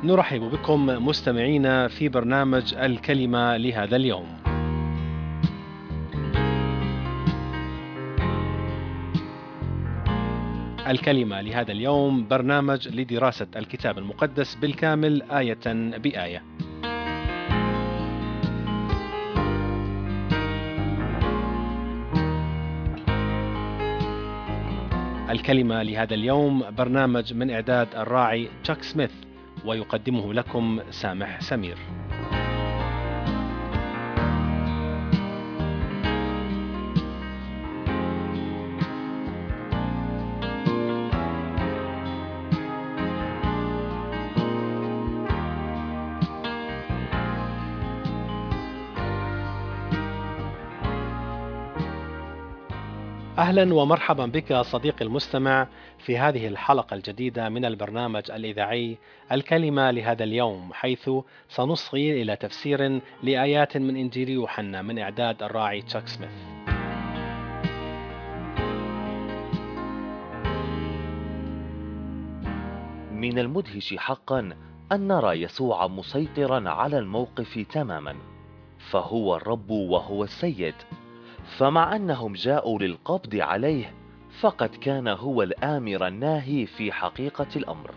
نرحب بكم مستمعينا في برنامج الكلمة لهذا اليوم. الكلمة لهذا اليوم برنامج لدراسة الكتاب المقدس بالكامل آية بآية. الكلمة لهذا اليوم برنامج من إعداد الراعي تشاك سميث، ويقدمه لكم سامح سمير. أهلا ومرحبا بك صديقي المستمع في هذه الحلقة الجديدة من البرنامج الإذاعي الكلمة لهذا اليوم، حيث سنصغي إلى تفسير لآيات من إنجيل يوحنا من إعداد الراعي تشاك سميث. من المدهش حقا أن نرى يسوع مسيطرا على الموقف تماما، فهو الرب وهو السيد. فمع أنهم جاءوا للقبض عليه، فقد كان هو الآمر الناهي في حقيقة الأمر.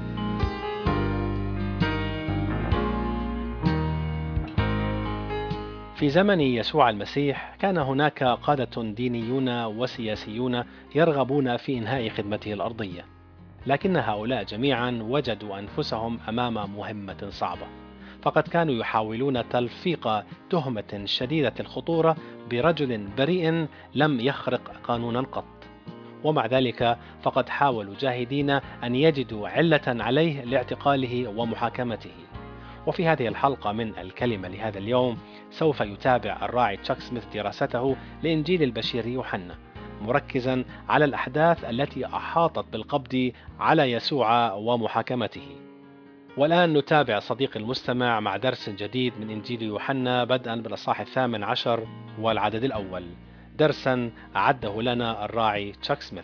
في زمن يسوع المسيح كان هناك قادة دينيون وسياسيون يرغبون في إنهاء خدمته الأرضية، لكن هؤلاء جميعا وجدوا أنفسهم أمام مهمة صعبة، فقد كانوا يحاولون تلفيق تهمة شديدة الخطورة برجل بريء لم يخرق قانونا قط، ومع ذلك فقد حاولوا جاهدين أن يجدوا علة عليه لاعتقاله ومحاكمته. وفي هذه الحلقة من الكلمة لهذا اليوم سوف يتابع الراعي تشاك سميث دراسته لإنجيل البشير يوحنا، مركزا على الأحداث التي أحاطت بالقبض على يسوع ومحاكمته. والآن نتابع صديقي المستمع مع درس جديد من إنجيل يوحنا، بدءا بالأصحاح 18 والعدد الأول، درسا أعده لنا الراعي تشاك سميث.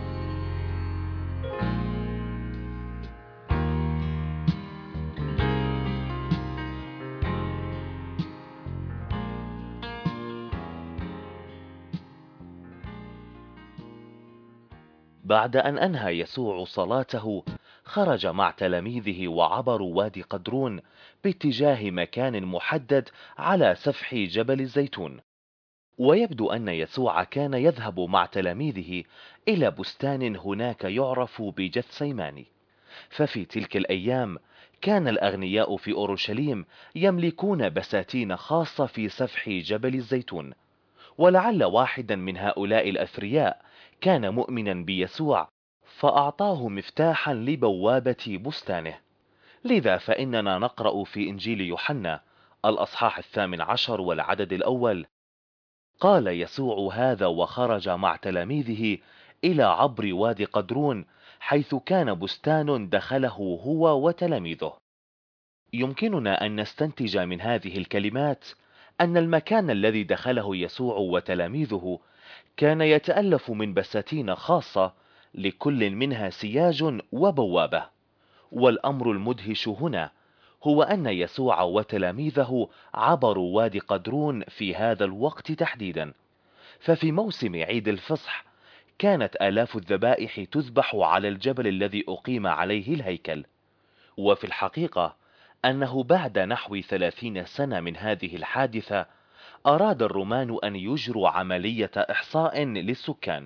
بعد أن أنهى يسوع صلاته، خرج مع تلاميذه وعبروا وادي قدرون باتجاه مكان محدد على سفح جبل الزيتون. ويبدو أن يسوع كان يذهب مع تلاميذه إلى بستان هناك يعرف بجثسيماني. ففي تلك الأيام كان الأغنياء في أورشليم يملكون بساتين خاصة في سفح جبل الزيتون، ولعل واحدا من هؤلاء الأثرياء كان مؤمنا بيسوع، فأعطاه مفتاحا لبوابة بستانه. لذا فإننا نقرأ في إنجيل يوحنا الأصحاح 18 والعدد الأول: قال يسوع هذا وخرج مع تلاميذه إلى عبر وادي قدرون، حيث كان بستان دخله هو وتلاميذه. يمكننا أن نستنتج من هذه الكلمات أن المكان الذي دخله يسوع وتلاميذه كان يتألف من بساتين خاصة، لكل منها سياج وبوابة. والأمر المدهش هنا هو أن يسوع وتلاميذه عبروا وادي قدرون في هذا الوقت تحديدا، ففي موسم عيد الفصح كانت آلاف الذبائح تذبح على الجبل الذي أقيم عليه الهيكل. وفي الحقيقة أنه بعد نحو 30 سنة من هذه الحادثة أراد الرومان أن يجروا عملية إحصاء للسكان،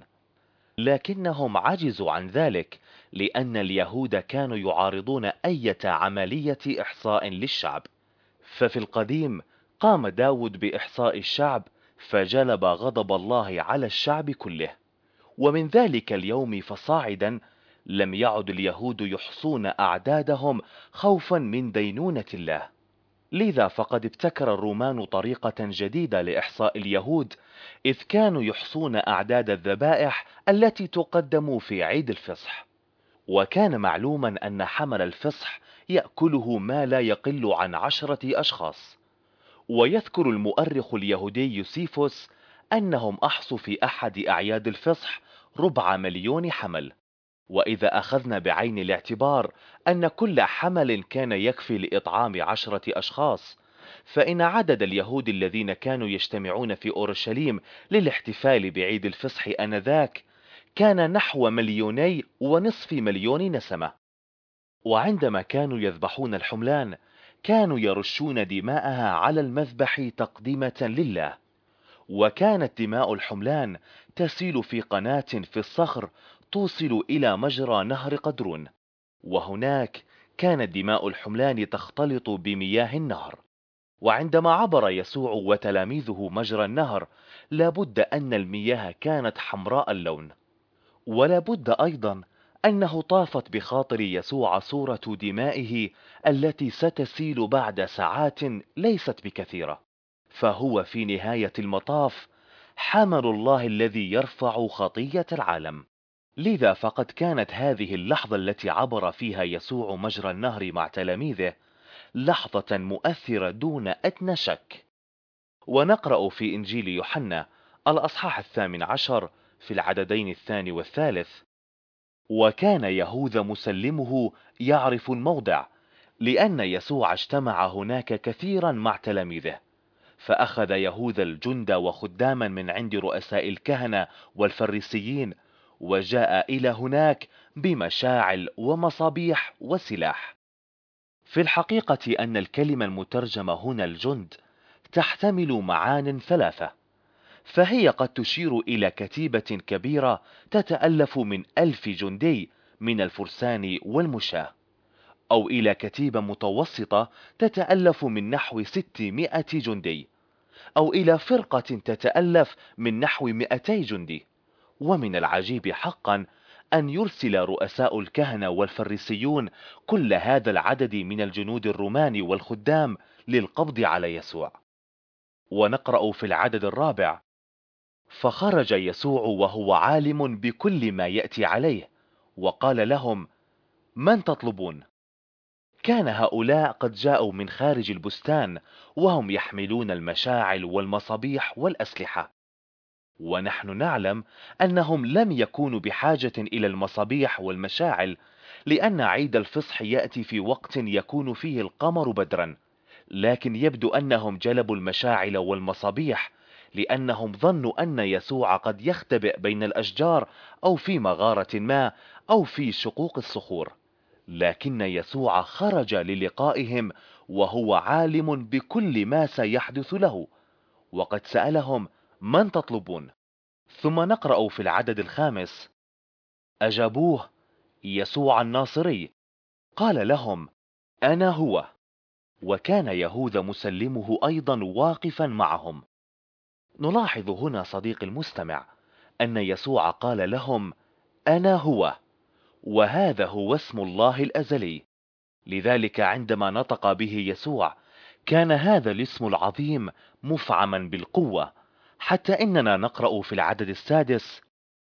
لكنهم عجزوا عن ذلك لأن اليهود كانوا يعارضون أي عملية إحصاء للشعب. ففي القديم قام داود بإحصاء الشعب، فجلب غضب الله على الشعب كله. ومن ذلك اليوم فصاعدا لم يعد اليهود يحصون أعدادهم خوفا من دينونة الله. لذا فقد ابتكر الرومان طريقة جديدة لإحصاء اليهود، إذ كانوا يحصون أعداد الذبائح التي تقدم في عيد الفصح. وكان معلوما أن حمل الفصح يأكله ما لا يقل عن 10 أشخاص. ويذكر المؤرخ اليهودي يوسيفوس أنهم أحصوا في أحد أعياد الفصح 250,000 حمل. وإذا أخذنا بعين الاعتبار أن كل حمل كان يكفي لإطعام 10 أشخاص، فإن عدد اليهود الذين كانوا يجتمعون في أورشليم للاحتفال بعيد الفصح آنذاك كان نحو 2.5 مليون نسمة. وعندما كانوا يذبحون الحملان كانوا يرشون دماءها على المذبح تقدمة لله، وكانت دماء الحملان تسيل في قناة في الصخر توصل إلى مجرى نهر قدرون، وهناك كانت دماء الحملان تختلط بمياه النهر. وعندما عبر يسوع وتلاميذه مجرى النهر لابد أن المياه كانت حمراء اللون، ولابد أيضا أنه طافت بخاطر يسوع صورة دمائه التي ستسيل بعد ساعات ليست بكثيرة، فهو في نهاية المطاف حمل الله الذي يرفع خطية العالم. لذا فقد كانت هذه اللحظة التي عبر فيها يسوع مجرى النهر مع تلاميذه لحظة مؤثرة دون أدنى شك. ونقرأ في إنجيل يوحنا الأصحاح 18 في العددين 2 والثالث: وكان يهوذا مسلمه يعرف الموضع، لأن يسوع اجتمع هناك كثيرا مع تلاميذه، فأخذ يهوذا الجند وخداما من عند رؤساء الكهنة والفريسيين، وجاء إلى هناك بمشاعل ومصابيح وسلاح. في الحقيقة أن الكلمة المترجمة هنا الجند تحتمل معان ثلاثة، فهي قد تشير إلى كتيبة كبيرة تتألف من 1000 جندي من الفرسان والمشاة، أو إلى كتيبة متوسطة تتألف من نحو 600 جندي، أو إلى فرقة تتألف من نحو 200 جندي. ومن العجيب حقا أن يرسل رؤساء الكهنة والفريسيون كل هذا العدد من الجنود الرومان والخدام للقبض على يسوع. ونقرأ في العدد الرابع: فخرج يسوع وهو عالم بكل ما يأتي عليه، وقال لهم: من تطلبون؟ كان هؤلاء قد جاءوا من خارج البستان وهم يحملون المشاعل والمصابيح والأسلحة، ونحن نعلم أنهم لم يكونوا بحاجة إلى المصابيح والمشاعل، لأن عيد الفصح يأتي في وقت يكون فيه القمر بدرا، لكن يبدو أنهم جلبوا المشاعل والمصابيح لأنهم ظنوا أن يسوع قد يختبئ بين الأشجار أو في مغارة ما أو في شقوق الصخور. لكن يسوع خرج للقائهم وهو عالم بكل ما سيحدث له، وقد سألهم: من تطلبون؟ ثم نقرأ في العدد الخامس: أجابوه: يسوع الناصري. قال لهم: أنا هو. وكان يهوذا مسلمه أيضا واقفا معهم. نلاحظ هنا صديقي المستمع أن يسوع قال لهم: أنا هو، وهذا هو اسم الله الأزلي. لذلك عندما نطق به يسوع كان هذا الاسم العظيم مفعما بالقوة، حتى إننا نقرأ في العدد السادس: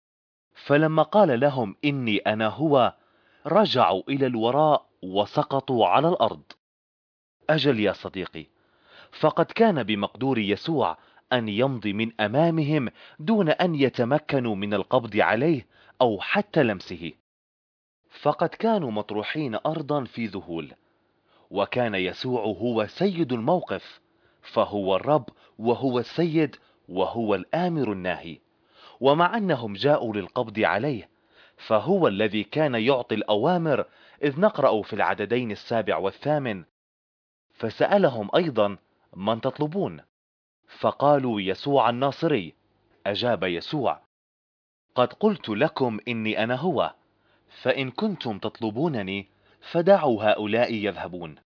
فلما قال لهم إني أنا هو رجعوا إلى الوراء وسقطوا على الأرض. أجل يا صديقي، فقد كان بمقدور يسوع أن يمضي من أمامهم دون أن يتمكنوا من القبض عليه أو حتى لمسه، فقد كانوا مطروحين أرضا في ذهول. وكان يسوع هو سيد الموقف، فهو الرب وهو السيد وهو الآمر الناهي. ومع أنهم جاءوا للقبض عليه فهو الذي كان يعطي الأوامر، إذ نقرأ في العددين 7 و8: فسألهم أيضا: من تطلبون؟ فقالوا: يسوع الناصري. أجاب يسوع: قد قلت لكم إني أنا هو، فإن كنتم تطلبونني فدعوا هؤلاء يذهبون.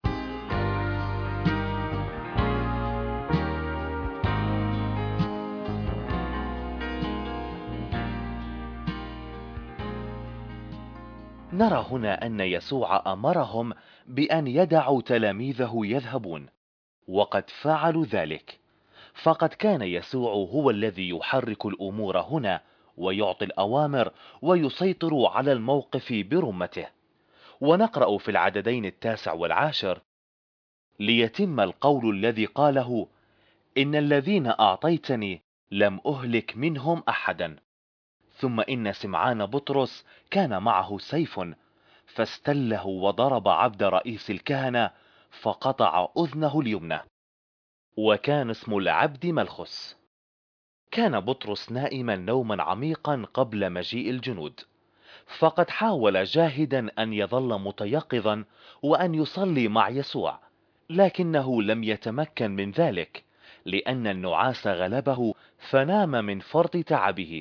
نرى هنا أن يسوع أمرهم بأن يدعوا تلاميذه يذهبون، وقد فعلوا ذلك، فقد كان يسوع هو الذي يحرك الأمور هنا ويعطي الأوامر ويسيطر على الموقف برمته. ونقرأ في العددين 9 و10: ليتم القول الذي قاله: إن الذين أعطيتني لم أهلك منهم أحدا. ثم إن سمعان بطرس كان معه سيف، فاستله وضرب عبد رئيس الكهنة فقطع أذنه اليمنى. وكان اسم العبد ملخس. كان بطرس نائما نوما عميقا قبل مجيء الجنود، فقد حاول جاهدا أن يظل متيقظا وأن يصلي مع يسوع، لكنه لم يتمكن من ذلك لأن النعاس غلبه فنام من فرط تعبه.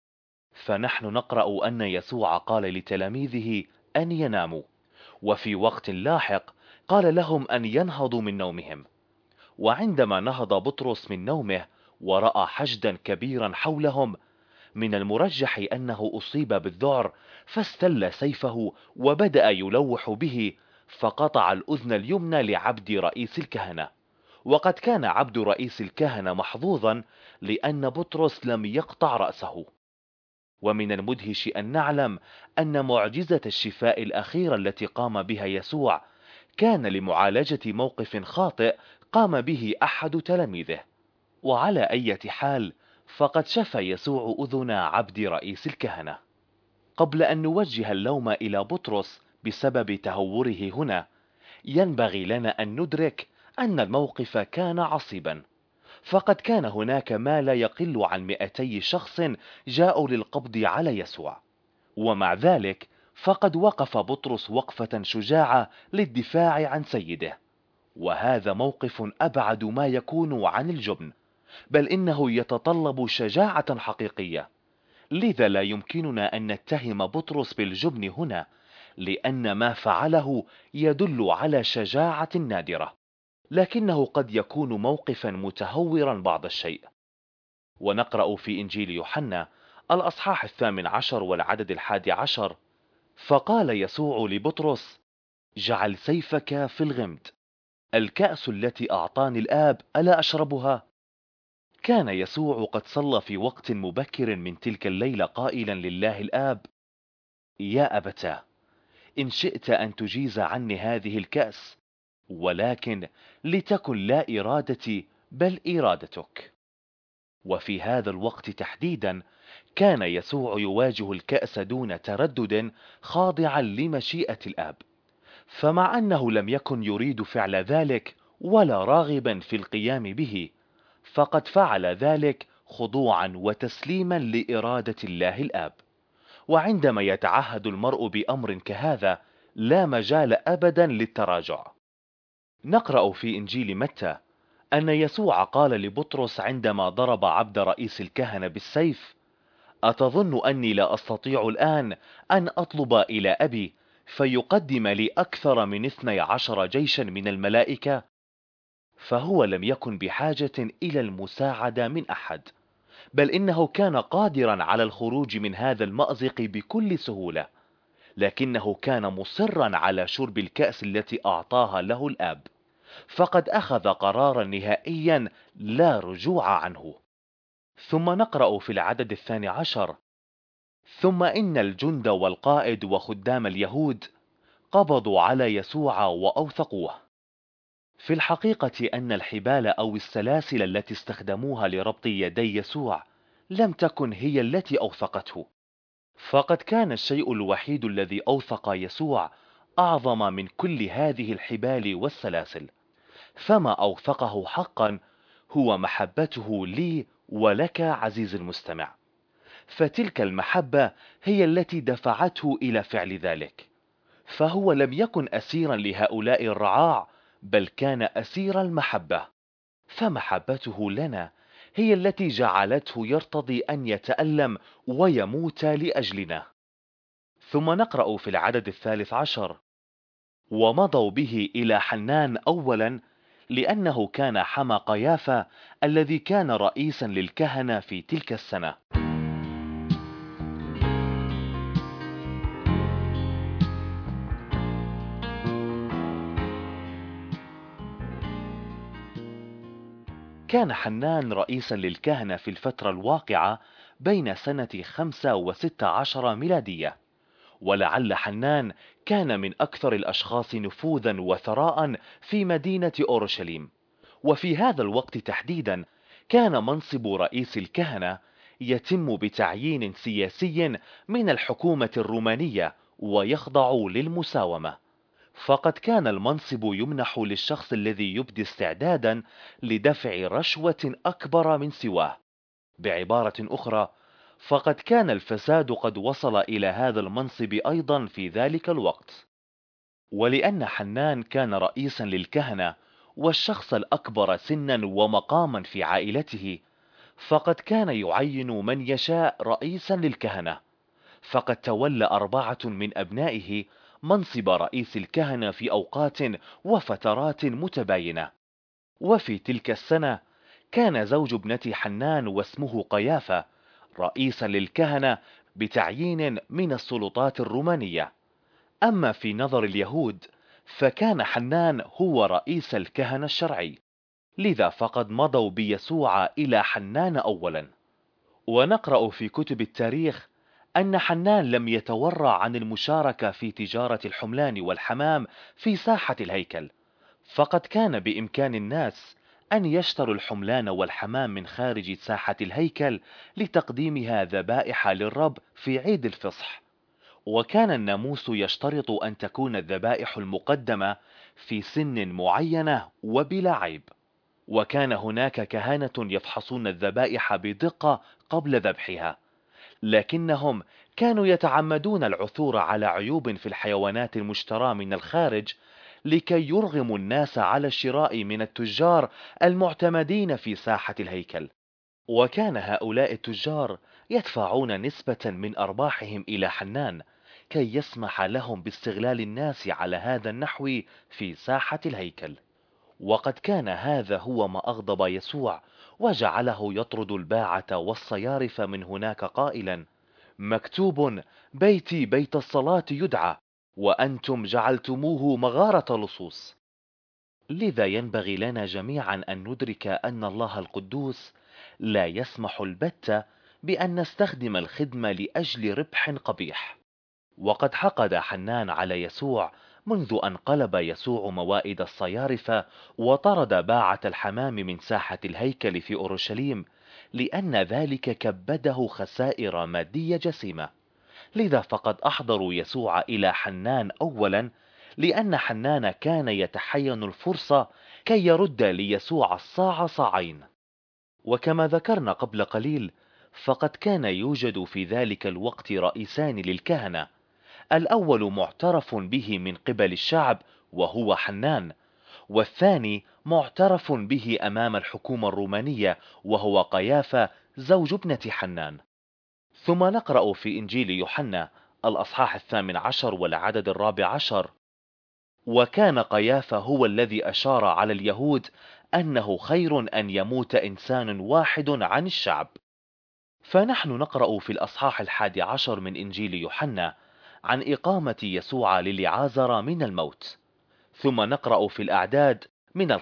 فنحن نقرأ أن يسوع قال لتلاميذه أن يناموا، وفي وقت لاحق قال لهم أن ينهضوا من نومهم. وعندما نهض بطرس من نومه ورأى حشدا كبيرا حولهم، من المرجح أنه أصيب بالذعر، فاستل سيفه وبدأ يلوح به، فقطع الأذن اليمنى لعبد رئيس الكهنة. وقد كان عبد رئيس الكهنة محظوظا لأن بطرس لم يقطع رأسه. ومن المدهش أن نعلم أن معجزة الشفاء الأخيرة التي قام بها يسوع كان لمعالجة موقف خاطئ قام به أحد تلاميذه. وعلى أي حال، فقد شفى يسوع أذن عبد رئيس الكهنة. قبل أن نوجه اللوم إلى بطرس بسبب تهوره هنا، ينبغي لنا أن ندرك أن الموقف كان عصيبا، فقد كان هناك ما لا يقل عن 200 شخص جاءوا للقبض على يسوع، ومع ذلك فقد وقف بطرس وقفة شجاعة للدفاع عن سيده. وهذا موقف أبعد ما يكون عن الجبن، بل إنه يتطلب شجاعة حقيقية. لذا لا يمكننا أن نتهم بطرس بالجبن هنا، لأن ما فعله يدل على شجاعة نادرة، لكنه قد يكون موقفا متهورا بعض الشيء. ونقرأ في إنجيل يوحنا الأصحاح 18 والعدد 11: فقال يسوع لبطرس: جعل سيفك في الغمد، الكأس التي أعطاني الآب ألا أشربها؟ كان يسوع قد صلى في وقت مبكر من تلك الليلة قائلا لله الآب: يا أبتاه، إن شئت أن تجيز عني هذه الكأس، ولكن لتكن لا إرادتي بل إرادتك. وفي هذا الوقت تحديدا كان يسوع يواجه الكأس دون تردد، خاضعا لمشيئة الآب. فمع أنه لم يكن يريد فعل ذلك ولا راغبا في القيام به، فقد فعل ذلك خضوعا وتسليما لإرادة الله الآب. وعندما يتعهد المرء بأمر كهذا لا مجال أبدا للتراجع. نقرأ في إنجيل متى أن يسوع قال لبطرس عندما ضرب عبد رئيس الكهنة بالسيف: أتظن أني لا أستطيع الآن أن أطلب إلى أبي فيقدم لي أكثر من 12 جيشا من الملائكة؟ فهو لم يكن بحاجة إلى المساعدة من أحد، بل إنه كان قادرا على الخروج من هذا المأزق بكل سهولة، لكنه كان مصرا على شرب الكأس التي أعطاها له الآب، فقد أخذ قرارا نهائيا لا رجوع عنه. ثم نقرأ في العدد 12: ثم إن الجند والقائد وخدام اليهود قبضوا على يسوع وأوثقوه. في الحقيقة أن الحبال أو السلاسل التي استخدموها لربط يدي يسوع لم تكن هي التي أوثقته، فقد كان الشيء الوحيد الذي أوثق يسوع أعظم من كل هذه الحبال والسلاسل. فما أوثقه حقا هو محبته لي ولك عزيز المستمع، فتلك المحبة هي التي دفعته إلى فعل ذلك. فهو لم يكن أسيرا لهؤلاء الرعاع، بل كان أسير المحبة، فمحبته لنا هي التي جعلته يرتضي أن يتألم ويموت لأجلنا. ثم نقرأ في العدد 13: ومضوا به إلى حنان أولا، لأنه كان حمى قيافة الذي كان رئيسا للكهنة في تلك السنة. كان حنان رئيسا للكهنة في الفترة الواقعة بين سنة 5 و16 ميلادية، ولعل حنان كان من أكثر الأشخاص نفوذا وثراء في مدينة أورشليم. وفي هذا الوقت تحديدا كان منصب رئيس الكهنة يتم بتعيين سياسي من الحكومة الرومانية ويخضع للمساومة، فقد كان المنصب يمنح للشخص الذي يبدي استعدادا لدفع رشوة أكبر من سواه. بعبارة أخرى، فقد كان الفساد قد وصل إلى هذا المنصب أيضا في ذلك الوقت. ولأن حنان كان رئيسا للكهنة والشخص الأكبر سنا ومقاما في عائلته، فقد كان يعين من يشاء رئيسا للكهنة. فقد تولى 4 من أبنائه منصب رئيس الكهنة في أوقات وفترات متباينة. وفي تلك السنة كان زوج ابنة حنان واسمه قيافة رئيسا للكهنة بتعيين من السلطات الرومانية. أما في نظر اليهود فكان حنان هو رئيس الكهنة الشرعي، لذا فقد مضوا بيسوع إلى حنان أولا. ونقرأ في كتب التاريخ أن حنان لم يتورع عن المشاركة في تجارة الحملان والحمام في ساحة الهيكل، فقد كان بإمكان الناس أن يشتروا الحملان والحمام من خارج ساحة الهيكل لتقديمها ذبائح للرب في عيد الفصح. وكان الناموس يشترط أن تكون الذبائح المقدمة في سن معينة وبلا عيب. وكان هناك كهنة يفحصون الذبائح بدقة قبل ذبحها، لكنهم كانوا يتعمدون العثور على عيوب في الحيوانات المشتراة من الخارج لكي يرغموا الناس على الشراء من التجار المعتمدين في ساحة الهيكل. وكان هؤلاء التجار يدفعون نسبة من أرباحهم إلى حنان كي يسمح لهم باستغلال الناس على هذا النحو في ساحة الهيكل. وقد كان هذا هو ما أغضب يسوع وجعله يطرد الباعة والصيارف من هناك قائلا: مكتوب بيتي بيت الصلاة يدعى وأنتم جعلتموه مغارة لصوص. لذا ينبغي لنا جميعا أن ندرك أن الله القدوس لا يسمح البتة بأن نستخدم الخدمة لأجل ربح قبيح. وقد حقد حنان على يسوع منذ أن قلب يسوع موائد الصيارفة وطرد باعة الحمام من ساحة الهيكل في أورشليم، لأن ذلك كبده خسائر مادية جسيمة. لذا فقد أحضروا يسوع إلى حنان أولا، لأن حنان كان يتحين الفرصة كي يرد ليسوع الصاع صاعين. وكما ذكرنا قبل قليل، فقد كان يوجد في ذلك الوقت رئيسان للكهنة، الأول معترف به من قبل الشعب وهو حنان، والثاني معترف به أمام الحكومة الرومانية وهو قيافة زوج ابنة حنان. ثم نقرأ في إنجيل يوحنا الأصحاح 18 والعدد 14: وكان قيافة هو الذي أشار على اليهود أنه خير أن يموت إنسان واحد عن الشعب. فنحن نقرأ في الأصحاح 11 من إنجيل يوحنا عن إقامة يسوع للعازر من الموت. ثم نقرأ في الأعداد من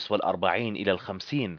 45 إلى 50: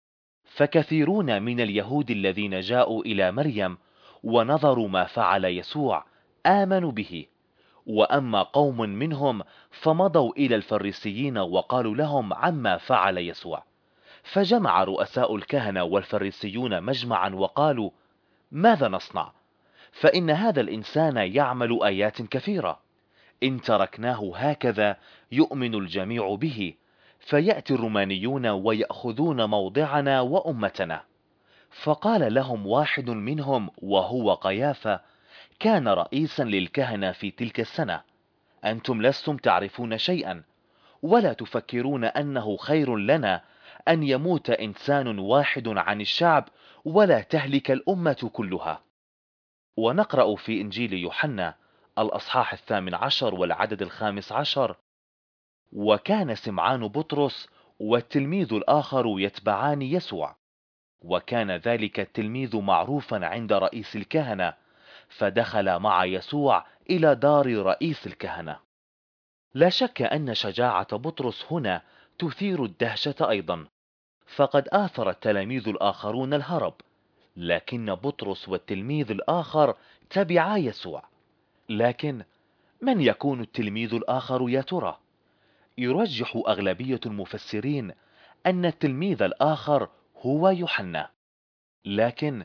فكثيرون من اليهود الذين جاءوا إلى مريم ونظروا ما فعل يسوع آمنوا به. وأما قوم منهم فمضوا إلى الفريسيين وقالوا لهم عما فعل يسوع. فجمع رؤساء الكهنة والفريسيون مجمعا وقالوا: ماذا نصنع؟ فإن هذا الإنسان يعمل آيات كثيرة. إن تركناه هكذا يؤمن الجميع به، فيأتي الرومانيون ويأخذون موضعنا وأمتنا. فقال لهم واحد منهم وهو قيافة كان رئيسا للكهنة في تلك السنة: أنتم لستم تعرفون شيئا ولا تفكرون أنه خير لنا أن يموت إنسان واحد عن الشعب ولا تهلك الأمة كلها. ونقرأ في إنجيل يوحنا الأصحاح 18 والعدد 15: وكان سمعان بطرس والتلميذ الآخر يتبعان يسوع، وكان ذلك التلميذ معروفا عند رئيس الكهنة، فدخل مع يسوع إلى دار رئيس الكهنة. لا شك أن شجاعة بطرس هنا تثير الدهشة أيضا، فقد آثر التلاميذ الآخرون الهرب، لكن بطرس والتلميذ الآخر تبعا يسوع. لكن من يكون التلميذ الآخر يا ترى؟ يرجح أغلبية المفسرين أن التلميذ الآخر هو يوحنا. لكن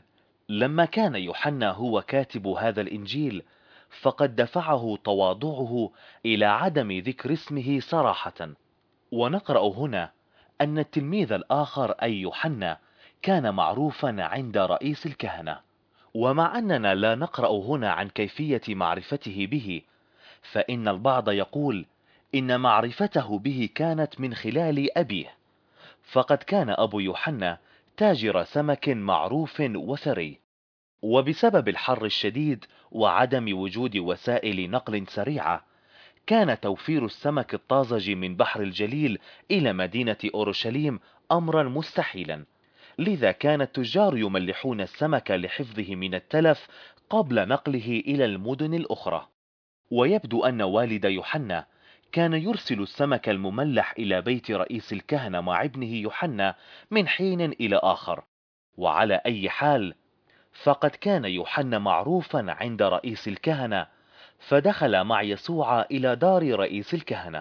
لما كان يوحنا هو كاتب هذا الإنجيل، فقد دفعه تواضعه إلى عدم ذكر اسمه صراحة. ونقرأ هنا أن التلميذ الآخر أي يوحنا كان معروفا عند رئيس الكهنة. ومع أننا لا نقرأ هنا عن كيفية معرفته به، فإن البعض يقول إن معرفته به كانت من خلال أبيه، فقد كان أبو يوحنا تاجر سمك معروف وثري، وبسبب الحر الشديد وعدم وجود وسائل نقل سريعة، كان توفير السمك الطازج من بحر الجليل إلى مدينة أورشليم أمرا مستحيلا. لذا كان التجار يملحون السمك لحفظه من التلف قبل نقله إلى المدن الأخرى. ويبدو أن والد يوحنا كان يرسل السمك المملح إلى بيت رئيس الكهنة مع ابنه يوحنا من حين إلى آخر. وعلى أي حال، فقد كان يوحنا معروفا عند رئيس الكهنة، فدخل مع يسوع إلى دار رئيس الكهنة.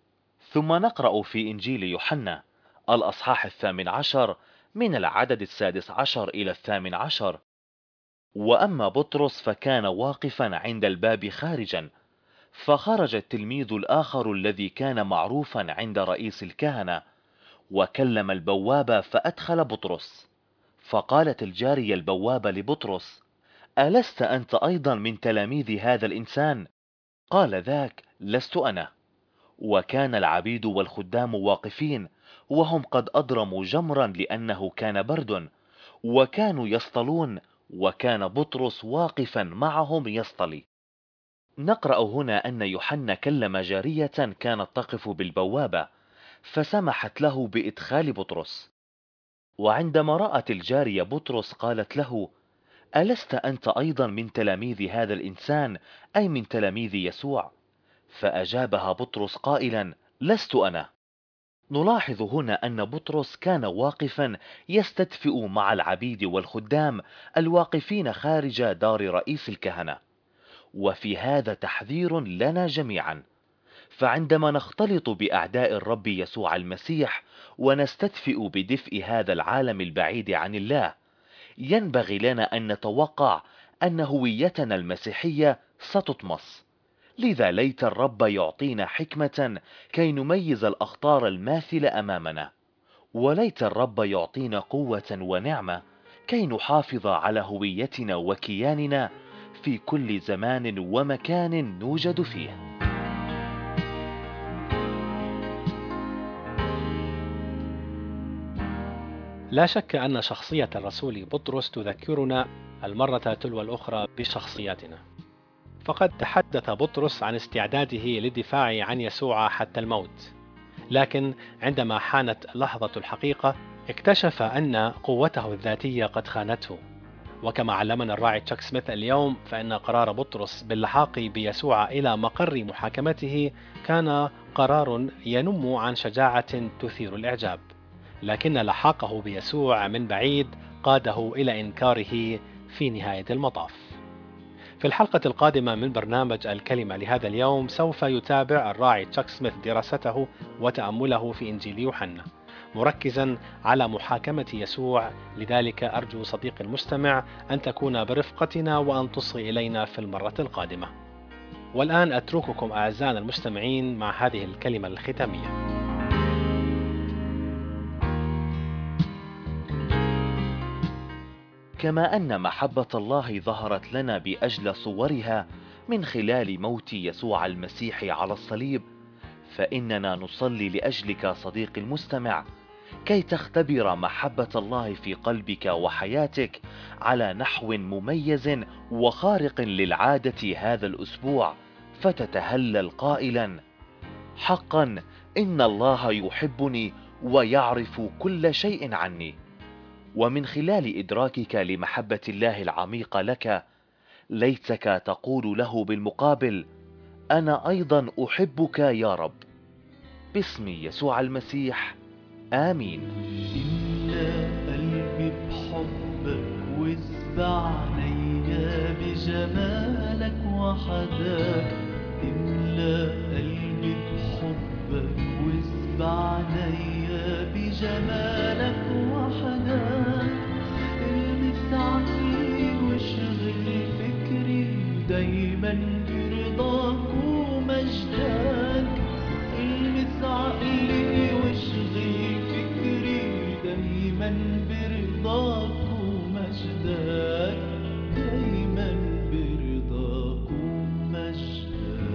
ثم نقرأ في إنجيل يوحنا الأصحاح 18 من العدد 16 إلى 18: وأما بطرس فكان واقفا عند الباب خارجا، فخرج التلميذ الآخر الذي كان معروفا عند رئيس الكهنة، وكلم البواب فأدخل بطرس. فقالت الجارية البوابة لبطرس: ألست أنت أيضا من تلاميذ هذا الإنسان؟ قال ذاك: لست أنا. وكان العبيد والخدام واقفين، وهم قد أضرموا جمرا لأنه كان برد، وكانوا يصطلون، وكان بطرس واقفا معهم يصطلي. نقرأ هنا أن يوحنا كلم جارية كانت تقف بالبوابة، فسمحت له بإدخال بطرس. وعندما رأت الجارية بطرس قالت له: ألست أنت أيضا من تلاميذ هذا الإنسان، أي من تلاميذ يسوع؟ فأجابها بطرس قائلا: لست أنا. نلاحظ هنا أن بطرس كان واقفا يستدفئ مع العبيد والخدام الواقفين خارج دار رئيس الكهنة. وفي هذا تحذير لنا جميعا، فعندما نختلط بأعداء الرب يسوع المسيح ونستدفئ بدفء هذا العالم البعيد عن الله، ينبغي لنا أن نتوقع أن هويتنا المسيحية ستطمس. لذا ليت الرب يعطينا حكمة كي نميز الأخطار الماثلة أمامنا، وليت الرب يعطينا قوة ونعمة كي نحافظ على هويتنا وكياننا في كل زمان ومكان نوجد فيه. لا شك أن شخصية الرسول بطرس تذكرنا المرة تلو الأخرى بشخصياتنا. فقد تحدث بطرس عن استعداده للدفاع عن يسوع حتى الموت، لكن عندما حانت لحظة الحقيقة اكتشف أن قوته الذاتية قد خانته. وكما علمنا الراعي تشاك سميث اليوم، فإن قرار بطرس باللحاق بيسوع إلى مقر محاكمته كان قرار ينم عن شجاعة تثير الإعجاب، لكن لحاقه بيسوع من بعيد قاده إلى إنكاره في نهاية المطاف. في الحلقة القادمة من برنامج الكلمة لهذا اليوم سوف يتابع الراعي تشاك سميث دراسته وتأمله في إنجيل يوحنا، مركزا على محاكمة يسوع. لذلك أرجو صديقي المستمع أن تكون برفقتنا وأن تصغي إلينا في المرة القادمة. والآن أترككم أعزائنا المستمعين مع هذه الكلمة الختامية. كما أن محبة الله ظهرت لنا بأجل صورها من خلال موت يسوع المسيح على الصليب، فإننا نصلي لأجلك صديقي المستمع كي تختبر محبة الله في قلبك وحياتك على نحو مميز وخارق للعادة هذا الأسبوع، فتتهلل قائلا: حقا إن الله يحبني ويعرف كل شيء عني. ومن خلال إدراكك لمحبة الله العميقة لك، ليتك تقول له بالمقابل: أنا أيضا أحبك يا رب. باسم يسوع المسيح، آمين. املأ قلبي بحبك واسبع عينيا بجمالك وحداك. املأ قلبي بحبك واسبع عينيا بجمالك وحداك. المس عقلي دايما برضاك ومجدك، دايما برضاك ومجدك.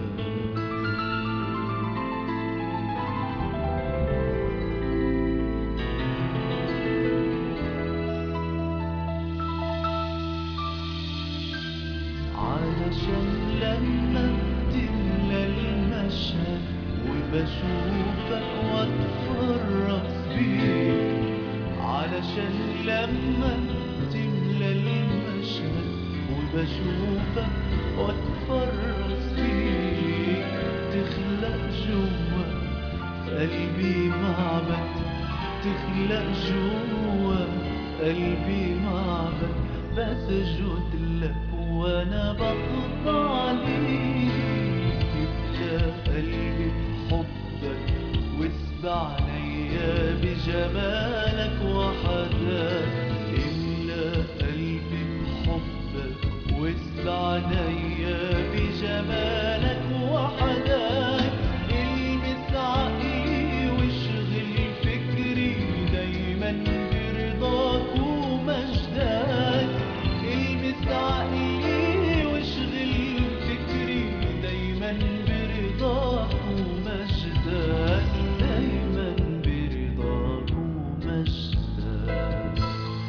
علشان لما بتملى المشهد وبشوفك واتفرس بيك، علشان لما بتملى المشهد وبشوفك واتفرس بيك، تخلق جوا في قلبي معبد، تخلق جوا في قلبي معبد، بسجد لك وانا بخضع ليك. املى قلبي بحبك واسبع عينيا بجمالك وحدك، املى قلبي بحبك واسبع عينيا بجمالك وحدك. المس عقلي واشغل فكري دايما برضاك ومجدك، المس عقلي واشغل فكري دايما برضاك ومجدك، دايما برضاك ومجدك.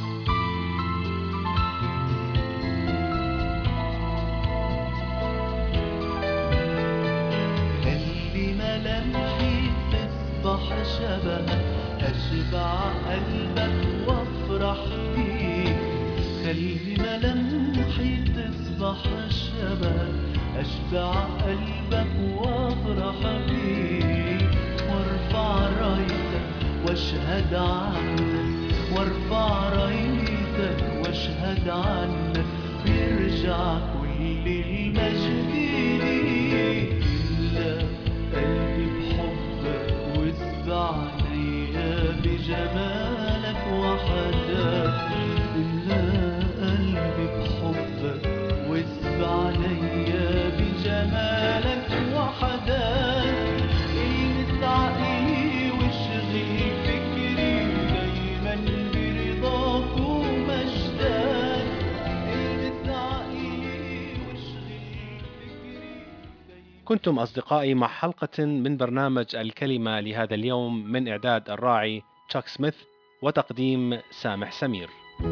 خلي ملامحي تصبح شبهك، أشبع قلبك وافرح فيك. خلي ملامحي تصبح شبهك، أشبع قلبك وافرح بيك. وارفع رايتك واشهد عنك، وارفع رايتك واشهد عنك، ويرجع كل المجد ليك. املى قلبي بحبك واسبع عينيا بجمالك وحدك، املى قلبي بحبك واسبع عينيا بجمالك وحدك. المس عقلي واشغل فكري دايما برضاك ومجدك، المس عقلي واشغل فكري دايما. كنتم أصدقائي مع حلقة من برنامج الكلمة لهذا اليوم، من إعداد الراعي تشاك سميث وتقديم سامح سمير.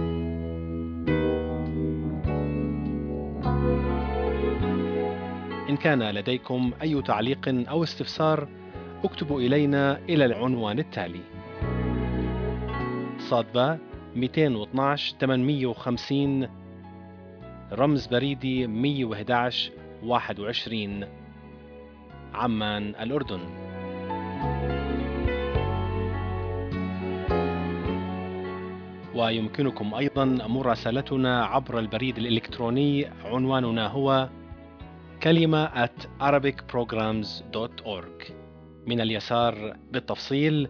إن كان لديكم أي تعليق أو استفسار، اكتبوا إلينا إلى العنوان التالي: صادبة 212 850 رمز بريدي 111 21 عمان الأردن. ويمكنكم أيضا مراسلتنا عبر البريد الإلكتروني، عنواننا هو kalima@arabicprograms.org. من اليسار بالتفصيل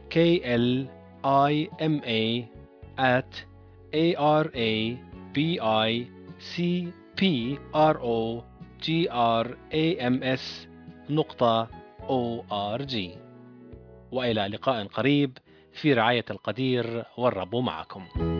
KLIMA@ARABICPROGRAMS.org. وإلى لقاء قريب، في رعاية القدير، والرب معكم.